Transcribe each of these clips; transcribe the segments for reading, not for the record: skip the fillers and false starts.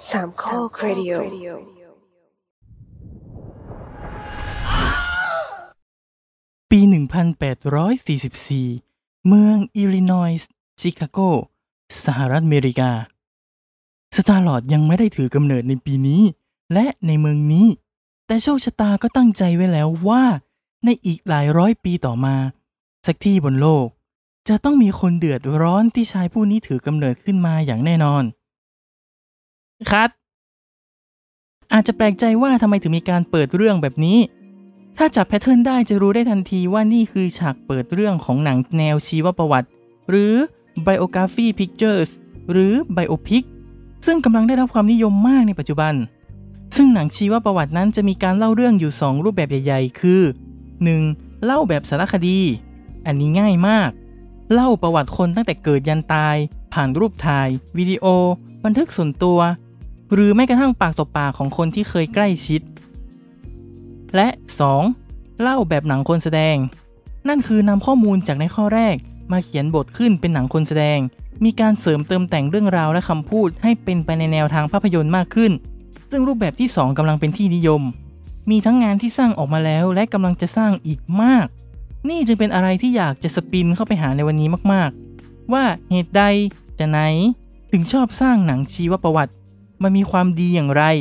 สามข้อครดิโอปี 1844 เมืองอิลลินอยส์ชิคาโก สหรัฐอเมริกา สตาร์ลอร์ดยังไม่ได้ถือกำเนิดในปีนี้และในเมืองนี้แต่โชคชะตาก็ตั้งใจไว้แล้วว่าในอีกหลายร้อยปีต่อมาสักที่บนโลกจะต้องมีคนเดือดร้อนที่ชายผู้นี้ถือกำเนิดขึ้นมาอย่างแน่นอนครับอาจจะแปลกใจว่าทำไมถึงมีการเปิดเรื่องแบบนี้ถ้าจับแพทเทิร์นได้จะรู้ได้ทันทีว่านี่คือฉากเปิดเรื่องของหนังแนวชีวประวัติหรือ Biography Pictures หรือ Biopic ซึ่งกำลังได้รับความนิยมมากในปัจจุบันซึ่งหนังชีวประวัตินั้นจะมีการเล่าเรื่องอยู่2รูปแบบใหญ่ๆคือ 1. เล่าแบบสารคดีอันนี้ง่ายมากเล่าประวัติคนตั้งแต่เกิดยันตายผ่านรูปถ่ายวิดีโอบันทึกส่วนตัวหรือแม้กระทั่งปากต่อปากของคนที่เคยใกล้ชิดและ 2. เล่าแบบหนังคนแสดงนั่นคือนำข้อมูลจากในข้อแรกมาเขียนบทขึ้นเป็นหนังคนแสดงมีการเสริมเติมแต่งเรื่องราวและคำพูดให้เป็นไปในแนวทางภาพยนตร์มากขึ้นซึ่งรูปแบบที่2กำลังเป็นที่นิยมมีทั้งงานที่สร้างออกมาแล้วและกำลังจะสร้างอีกมากนี่จึงเป็นอะไรที่อยากจะสปินเข้าไปหาในวันนี้มากๆว่าเหตุใดจะไหนถึงชอบสร้างหนังชีวประวัติมันมีความดีอย่างไร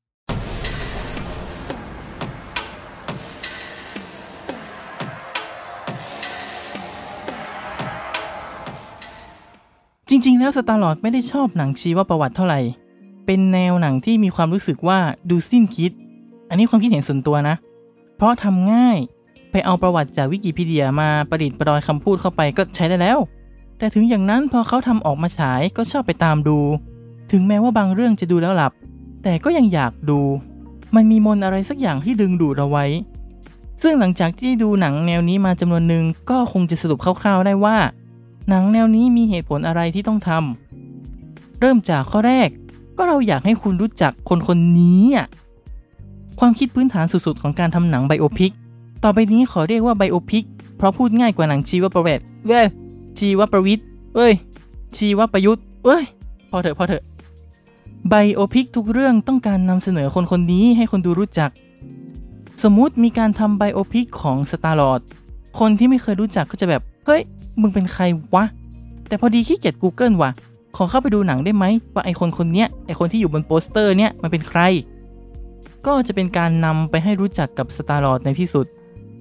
จริงๆแล้วสตาร์ลอร์ดไม่ได้ชอบหนังชีวประวัติเท่าไหร่เป็นแนวหนังที่มีความรู้สึกว่าดูสิ้นคิดอันนี้ความคิดเห็นส่วนตัวนะเพราะทำง่ายไปเอาประวัติจากวิกิพีเดียมาประดิษฐ์ประดอยคำพูดเข้าไปก็ใช้ได้แล้วแต่ถึงอย่างนั้นพอเขาทำออกมาฉายก็ชอบไปตามดูถึงแม้ว่าบางเรื่องจะดูแล้วหลับแต่ก็ยังอยากดูมันมีมนต์อะไรสักอย่างที่ดึงดูดเราไว้ซึ่งหลังจากที่ดูหนังแนวนี้มาจำนวนหนึ่งก็คงจะสรุปคร่าวๆได้ว่าหนังแนวนี้มีเหตุผลอะไรที่ต้องทำเริ่มจากข้อแรกก็เราอยากให้คุณรู้จักคนคนนี้ความคิดพื้นฐานสุดๆของการทำหนังไบโอพิกต่อไปนี้ขอเรียกว่าไบโอพิกเพราะพูดง่ายกว่าหนังชีวประวัติชีวประวิทย์ชีวประยุทธ์พอเถอะไบโอพิกทุกเรื่องต้องการนำเสนอคนคนนี้ให้คนดูรู้จักสมมุติมีการทำไบโอพิกของสตาร์ลอร์ดคนที่ไม่เคยรู้จักก็จะแบบเฮ้ยมึงเป็นใครวะแต่พอดีขี้เกียจ Google ว่ะขอเข้าไปดูหนังได้ไหมว่าไอคนเนี้ยไอคนที่อยู่บนโปสเตอร์เนี้ยมันเป็นใครก็จะเป็นการนำไปให้รู้จักกับสตาร์ลอร์ดในที่สุด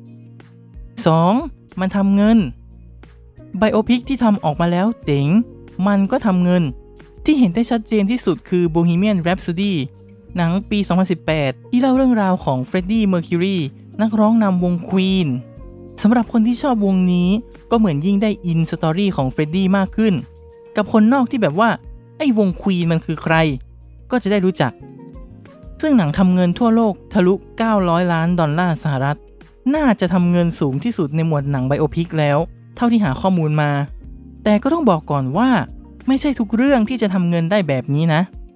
2. มันทำเงินไบโอพิกที่ทำออกมาแล้วเจ๋งมันก็ทำเงินที่เห็นได้ชัดเจนที่สุดคือ Bohemian Rhapsody หนังปี 2018 ที่เล่าเรื่องราวของเฟรดดี้เมอร์คิวรีนักร้องนำวง Queen สำหรับคนที่ชอบวงนี้ก็เหมือนยิ่งได้อินสตอรี่ของเฟรดดี้มากขึ้นกับคนนอกที่แบบว่าไอ้วง Queen มันคือใครก็จะได้รู้จักซึ่งหนังทำเงินทั่วโลกทะลุ$900 ล้านสหรัฐน่าจะทำเงินสูงที่สุดในหมวดหนังไบโอพิกแล้วเท่าที่หาข้อมูลมาแต่ก็ต้องบอกก่อนว่าไม่ใช่ทุกเรื่องที่จะทำเงินได้แบบนี้นะ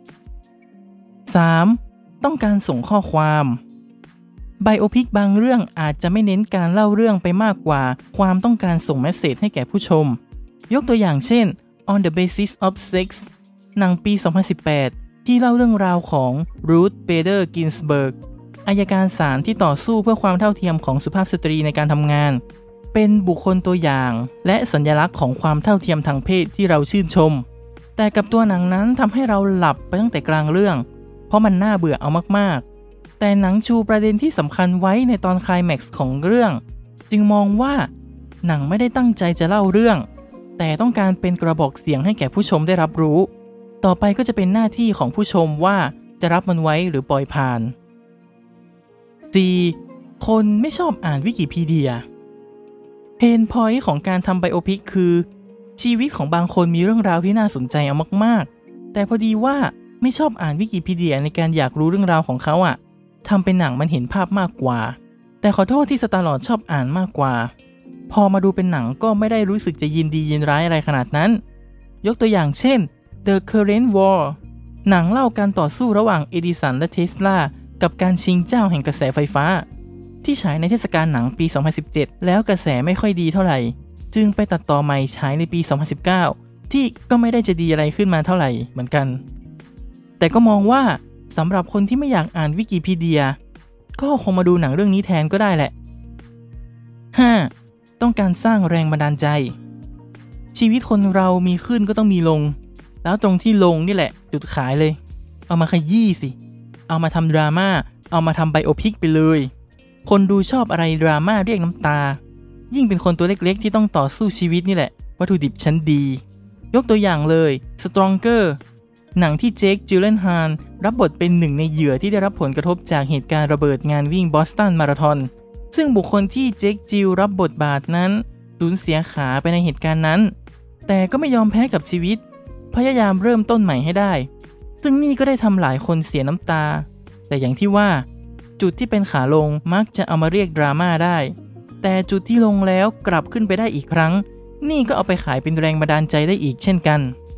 3. ต้องการส่งข้อความไบโอพิกบางเรื่องอาจจะไม่เน้นการเล่าเรื่องไปมากกว่าความต้องการส่งเมสเสจให้แก่ผู้ชมยกตัวอย่างเช่น On the Basis of Sex หนังปี 2018 ที่เล่าเรื่องราวของ Ruth Bader Ginsburg อัยการศาลที่ต่อสู้เพื่อความเท่าเทียมของสุภาพสตรีในการทำงานเป็นบุคคลตัวอย่างและสัญลักษณ์ของความเท่าเทียมทางเพศที่เราชื่นชมแต่กับตัวหนังนั้นทำให้เราหลับไปตั้งแต่กลางเรื่องเพราะมันน่าเบื่อเอามากๆแต่หนังชูประเด็นที่สำคัญไว้ในตอนไคลแม็กซ์ของเรื่องจึงมองว่าหนังไม่ได้ตั้งใจจะเล่าเรื่องแต่ต้องการเป็นกระบอกเสียงให้แก่ผู้ชมได้รับรู้ต่อไปก็จะเป็นหน้าที่ของผู้ชมว่าจะรับมันไว้หรือปล่อยผ่าน 4. คนไม่ชอบอ่านวิกิพีเดียเพนพอยต์ของการทำไบโอพิกคือชีวิตของบางคนมีเรื่องราวที่น่าสนใจเอามากๆแต่พอดีว่าไม่ชอบอ่านวิกิพีเดียในการอยากรู้เรื่องราวของเขาทำเป็นหนังมันเห็นภาพมากกว่าแต่ขอโทษที่สตาร์ลอร์ดชอบอ่านมากกว่าพอมาดูเป็นหนังก็ไม่ได้รู้สึกจะยินดียินร้ายอะไรขนาดนั้นยกตัวอย่างเช่น The Current War หนังเล่าการต่อสู้ระหว่างเอดิสันและเทสลากับการชิงเจ้าแห่งกระแสไฟฟ้าที่ฉายในเทศกาลหนังปี 2017 แล้วกระแสไม่ค่อยดีเท่าไหร่จึงไปตัดต่อใหม่ฉายในปี 2019 ที่ก็ไม่ได้จะดีอะไรขึ้นมาเท่าไหร่เหมือนกันแต่ก็มองว่าสำหรับคนที่ไม่อยากอ่านวิกิพีเดียก็คงมาดูหนังเรื่องนี้แทนก็ได้แหละ 5. ต้องการสร้างแรงบันดาลใจชีวิตคนเรามีขึ้นก็ต้องมีลงแล้วตรงที่ลงนี่แหละจุดขายเลยเอามาขยี้สิเอามาทำดราม่าเอามาทำไบโอพิกไปเลยคนดูชอบอะไรดราม่าเรียกน้ำตายิ่งเป็นคนตัวเล็กๆที่ต้องต่อสู้ชีวิตนี่แหละวัตถุดิบชั้นดียกตัวอย่างเลย Stronger หนังที่เจค จิลเลนฮาลรับบทเป็นหนึ่งในเหยื่อที่ได้รับผลกระทบจากเหตุการณ์ระเบิดงานวิ่งบอสตันมาราธอนซึ่งบุคคลที่เจค จิลรับบทบาทนั้นสูญเสียขาไปในเหตุการณ์นั้นแต่ก็ไม่ยอมแพ้กับชีวิตพยายามเริ่มต้นใหม่ให้ได้ซึ่งนี่ก็ได้ทำหลายคนเสียน้ำตาแต่อย่างที่ว่าจุดที่เป็นขาลงมักจะเอามาเรียกดราม่าได้แต่จุดที่ลงแล้วกลับขึ้นไปได้อีกครั้งนี่ก็เอาไปขายเป็นแรงบันดาลใจได้อีกเช่นกัน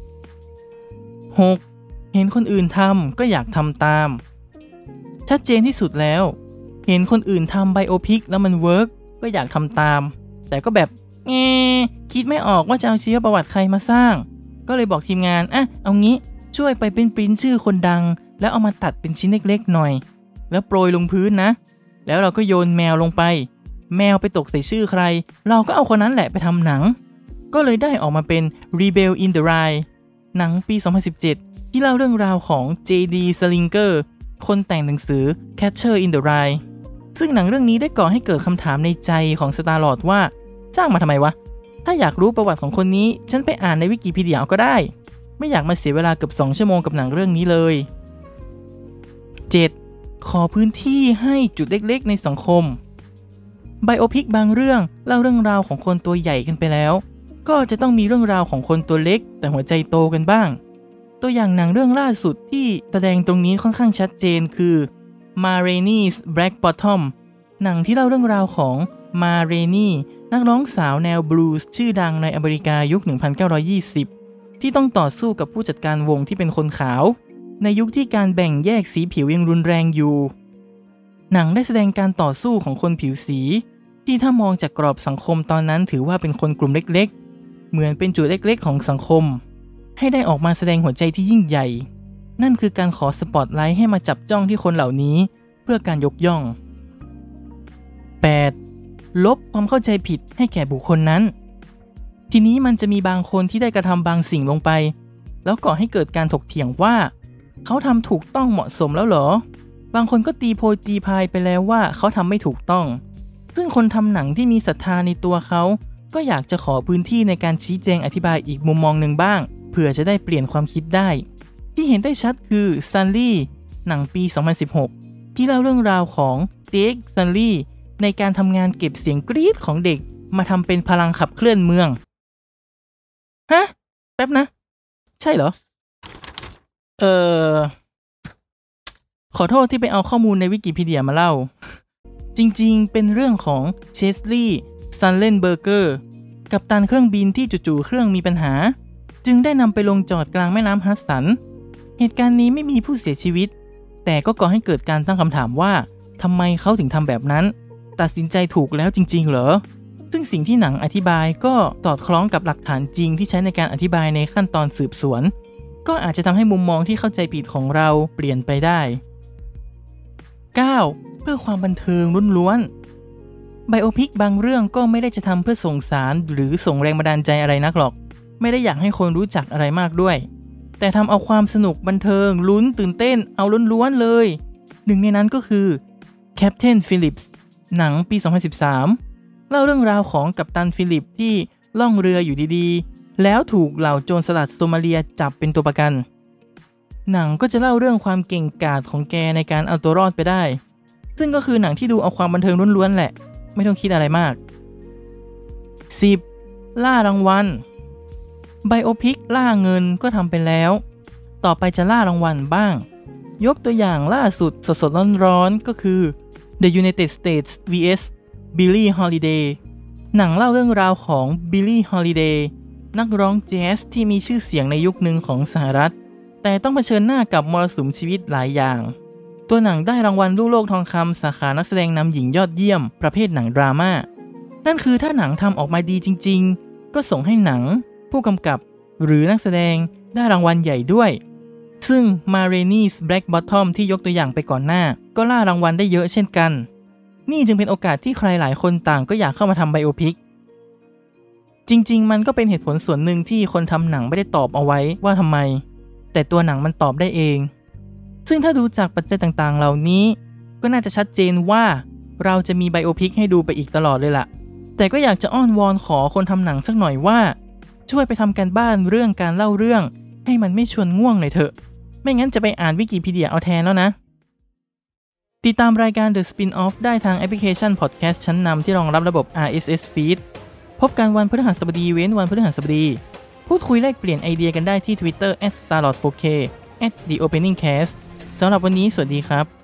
6. เห็นคนอื่นทำก็อยากทำตามชัดเจนที่สุดแล้วเห็นคนอื่นทำไบโอพิกแล้วมันเวิร์กก็อยากทำตามแต่ก็แบบคิดไม่ออกว่าจะเอาชีวประวัติใครมาสร้างก็เลยบอกทีมงานเอางี้ช่วยไปปริ้นชื่อคนดังแล้วเอามาตัดเป็นชิ้นเล็กๆหน่อยแล้วโปรยลงพื้นนะแล้วเราก็โยนแมวลงไปแมวไปตกใส่ชื่อใครเราก็เอาคนนั้นแหละไปทำหนังก็เลยได้ออกมาเป็น Rebel in the Rye หนังปี 2017 ที่เล่าเรื่องราวของ J.D. Salinger คนแต่งหนังสือ Catcher in the Rye ซึ่งหนังเรื่องนี้ได้ก่อให้เกิดคำถามในใจของ Star-Lord ว่าสร้างมาทำไมวะถ้าอยากรู้ประวัติของคนนี้ฉันไปอ่านในวิกิพีเดียเอาก็ได้ไม่อยากมาเสียเวลาเกือบ2 ชั่วโมงกับหนังเรื่องนี้เลย 7. ขอพื้นที่ให้จุดเล็กๆในสังคมไบโอพิกบางเรื่องเล่าเรื่องราวของคนตัวใหญ่กันไปแล้วก็จะต้องมีเรื่องราวของคนตัวเล็กแต่หัวใจโตกันบ้างตัวอย่างหนังเรื่องล่าสุดที่แสดงตรงนี้ค่อนข้างชัดเจนคือ Ma Rainey's Black Bottom หนังที่เล่าเรื่องราวของ Ma Rainey นักร้องสาวแนวบลูส์ชื่อดังในอเมริกายุค 1920 ที่ต้องต่อสู้กับผู้จัดการวงที่เป็นคนขาวในยุคที่การแบ่งแยกสีผิวยังรุนแรงอยู่หนังได้แสดงการต่อสู้ของคนผิวสีที่ถ้ามองจากกรอบสังคมตอนนั้นถือว่าเป็นคนกลุ่มเล็กๆเหมือนเป็นจุดเล็กๆของสังคมให้ได้ออกมาแสดงหัวใจที่ยิ่งใหญ่นั่นคือการขอสปอตไลท์ให้มาจับจ้องที่คนเหล่านี้เพื่อการยกย่อง 8. ลบความเข้าใจผิดให้แก่บุคคลนั้นทีนี้มันจะมีบางคนที่ได้กระทำบางสิ่งลงไปแล้วก่อให้เกิดการถกเถียงว่าเขาทำถูกต้องเหมาะสมแล้วเหรอบางคนก็ตีโพยตีพายไปแล้วว่าเขาทำไม่ถูกต้องซึ่งคนทำหนังที่มีศรัทธาในตัวเขาก็อยากจะขอพื้นที่ในการชี้แจงอธิบายอีกมุมมองหนึ่งบ้างเผื่อจะได้เปลี่ยนความคิดได้ที่เห็นได้ชัดคือ Sully หนังปี 2016 ที่เล่าเรื่องราวของเจค Sully ในการทำงานเก็บเสียงกรี๊ดของเด็กมาทำเป็นพลังขับเคลื่อนเมืองฮะแป๊บนะใช่เหรอขอโทษที่ไปเอาข้อมูลในวิกิพีเดียมาเล่าจริงๆเป็นเรื่องของเชสลีย์ ซันเลนเบอร์เกอร์กัปตันเครื่องบินที่จู่ๆเครื่องมีปัญหาจึงได้นำไปลงจอดกลางแม่น้ำฮัดสันเหตุการณ์นี้ไม่มีผู้เสียชีวิตแต่ก็ก่อให้เกิดการตั้งคำถามว่าทำไมเขาถึงทำแบบนั้นตัดสินใจถูกแล้วจริงๆเหรอซึ่งสิ่งที่หนังอธิบายก็สอดคล้องกับหลักฐานจริงที่ใช้ในการอธิบายในขั้นตอนสืบสวนก็อาจจะทำให้มุมมองที่เข้าใจผิดของเราเปลี่ยนไปได้ 9. เพื่อความบันเทิงล้วนๆไบโอพิกบางเรื่องก็ไม่ได้จะทำเพื่อส่งสารหรือส่งแรงบันดาลใจอะไรนักหรอกไม่ได้อยากให้คนรู้จักอะไรมากด้วยแต่ทำเอาความสนุกบันเทิงลุ้นตื่นเต้นเอาล้วนๆเลยหนึ่งในนั้นก็คือ Captain Phillips หนังปี 2013 เล่าเรื่องราวของกัปตันฟิลิปที่ล่องเรืออยู่ดีๆแล้วถูกเหล่าโจรสลัดโซมาเลียจับเป็นตัวประกันหนังก็จะเล่าเรื่องความเก่งกาจของแกในการเอาตัวรอดไปได้ซึ่งก็คือหนังที่ดูเอาความบันเทิงล้วนๆแหละไม่ต้องคิดอะไรมาก 10. ล่ารางวัลไบโอพิกล่าเงินก็ทำไปแล้วต่อไปจะล่ารางวัลบ้างยกตัวอย่างล่าสุดสดๆร้อนๆก็คือ The United States vs Billie Holiday หนังเล่าเรื่องราวของ Billie Holiday นักร้องแจ๊สที่มีชื่อเสียงในยุคหนึ่งของสหรัฐแต่ต้องเผชิญหน้ากับมรสุมชีวิตหลายอย่างตัวหนังได้รางวัลลูกโลกทองคำสาขานักแสดงนำหญิงยอดเยี่ยมประเภทหนังดราม่านั่นคือถ้าหนังทำออกมาดีจริงๆก็ส่งให้หนังผู้กำกับหรือนักแสดงได้รางวัลใหญ่ด้วยซึ่ง Marini's Black Bottom ที่ยกตัวอย่างไปก่อนหน้าก็ล่ารางวัลได้เยอะเช่นกันนี่จึงเป็นโอกาสที่ใครหลายคนต่างก็อยากเข้ามาทำไบโอพิกจริงๆมันก็เป็นเหตุผลส่วนหนึ่งที่คนทำหนังไม่ได้ตอบเอาไว้ว่าทำไมแต่ตัวหนังมันตอบได้เองซึ่งถ้าดูจากปัจจัยต่างๆเหล่านี้ก็น่าจะชัดเจนว่าเราจะมีไบโอพิกให้ดูไปอีกตลอดเลยล่ะแต่ก็อยากจะอ้อนวอนขอคนทำหนังสักหน่อยว่าช่วยไปทำการบ้านเรื่องการเล่าเรื่องให้มันไม่ชวนง่วงหน่อยเถอะไม่งั้นจะไปอ่านวิกิพีเดียเอาแทนแล้วนะติดตามรายการ The Spin-off ได้ทางแอปพลิเคชัน Podcast ชั้นนำที่รองรับระบบ RSS Feed พบกันวันพฤหัสบดีเว้นวันพฤหัสบดีพูดคุยแลกเปลี่ยนไอเดียกันได้ที่ Twitter @starlord4k @theopeningcast สำหรับวันนี้สวัสดีครับ